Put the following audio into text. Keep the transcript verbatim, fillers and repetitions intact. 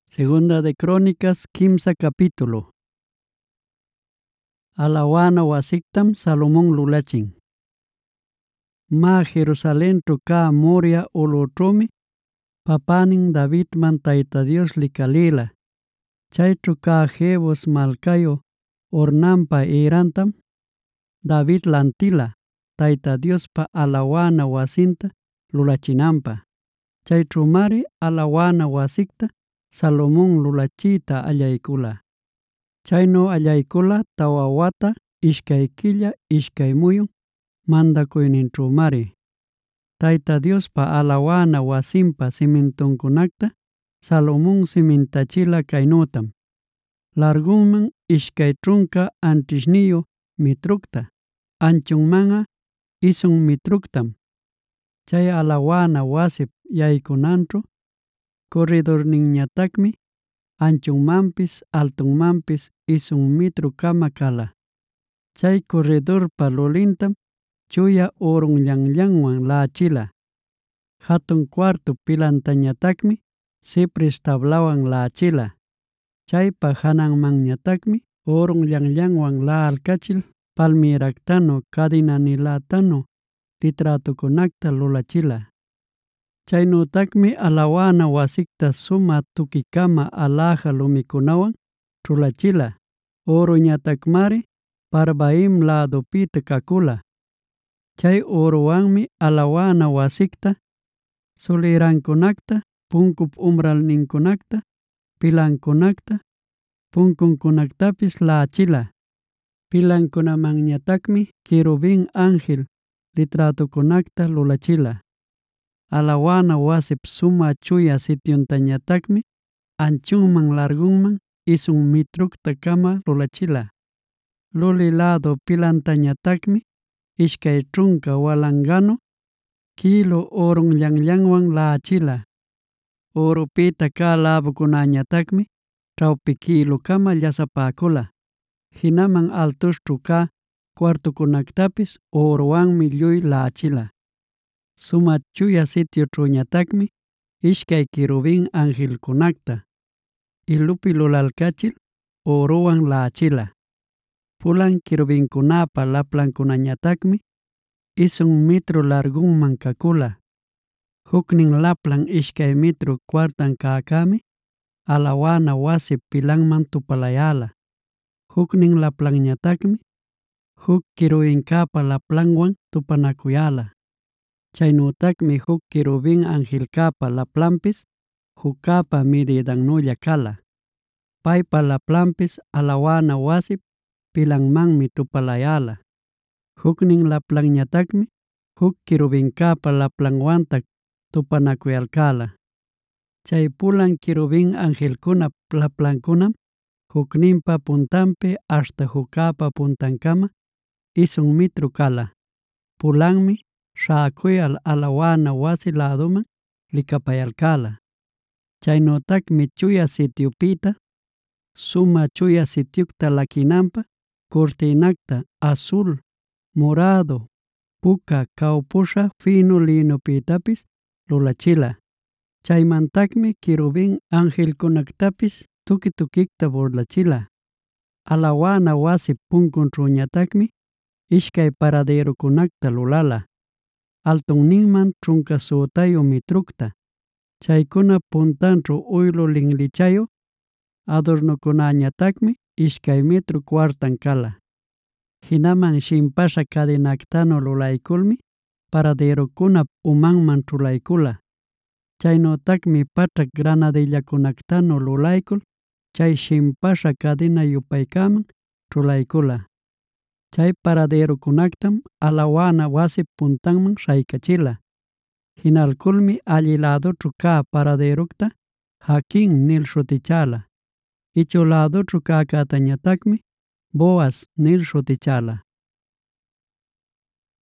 Segunda de Crónicas, quimsa capítulo. Alawana wasiktam Salomón lulachin. Ma Jerusalentu ka Moria ulutrumi, papanin Davidman Tayta Dios likalila. Chaytru ka Jebus malkayo ornampa irantam, David lantila, Tayta Diospa alawana wasinta lulachinampa. Chaytru mari alawana wasikta Salomón lulachita allaykula. Chayno allaykula tawa wata ishkay killa ishkay muyun mandakuyninćhu mari. Tayta Diospa alawana wasinpa simintunkunakta Salomón simintachila kaynutam. Largunman ishkay trunka antishniyu mitrukta, anchunmanga isun mitruktam. Chay alawana wasip yaykunanćhu corredorninñatakmi anchunmanpis altunmanpis isun mitru kama kala. Chay corredorpa lulintam chuya urunllanllanwan laachila. Hatun cuarto pilantañatakmi cipres tablawan laachila. Chaypa hananmanñatakmi urunllanllanwan laalkachil palmiraktano cadenanilatano litratukunakta lulachila. Chaynutakmi alawana wasikta suma tukikama alaja lumikunawan chulachila. Uruñatakmari Parbaim ladupita kakula. Chay uruwanmi alawana wasikta sulirankunakta, punkup umralninkunakta, pilankunakta, punkunkunaktapis laachila. Pilankunamanñatakmi querubin ángel litratukunakta lulachila. Alawana wasip suma chuya sityuntañatakmi anchunman largunman isun mitrukta kama lulachila. Luli lado pilantañatakmi ishkay trunka walangano kilo urunllanllanwan laachila. Urupita ka labukunañatakmi chawpi kilo kama llasapäkula. Hinaman altushćhu ka cuartukunaktapis uruwanmi lluy laachila. Suma chuya sitioćhuñatakmi ishkay querubin angelkunakta ilupi lulalkachil uruwan laachila. Pulan querubinkunapa laplankunañatakmi isun metro largunman kakula. Huknin laplan ishkay metro cuartan kakami alawana wasip pilanman tupalayala. Huknin laplanñatakmi huk querubinkapa laplanwan tupanakuyala. Chaynutakmi huk querubin angelkapa laplanpis hukapa medidannulla kala. Paypa laplanpis alawana wasip pilanmanmi tupalayala. Huknin laplanñatakmi huk querubinkapa laplanwanta tupanakuyalkala. Chay pulan querubin angelkunap laplankunam hukninpa puntanpi hasta hukapa puntankama isun metro kala. Pulanmi shaakuyal alawana wasi laduman likapayalkala. Chaynutakmi chuya sitiupita suma chuya sitiukta lakinampa cortinakta azul, morado, puka kawpusha fino linopitapis lulachila. Chaymantakmi querubin angelkunaktapis tuki tukikta burlachila. Alawana wasip punkunćhuñatakmi ishkay paraderokunakta lulala. Altunninman trunka sutayu mitrukta. Chaykuna puntanćhu uylu linlichayu adornokunañatakmi ishkay metro cuartan kala. Hinaman shimpasha cadenaktano lulaykulmi paraderokunap umanman chulaykula. Chaynutakmi pachak granadillakunaktano lulaykul chay shimpasha cadena yupaykaman chulaykula. Chay paraderokunaktam alawana wasip puntanman shaykachila. Hinalkulmi alli ladoćhu ka paraderokta Jaquin nil shutichala. Ichu ladoćhu kakatañatakmi Boaz nil shutichala.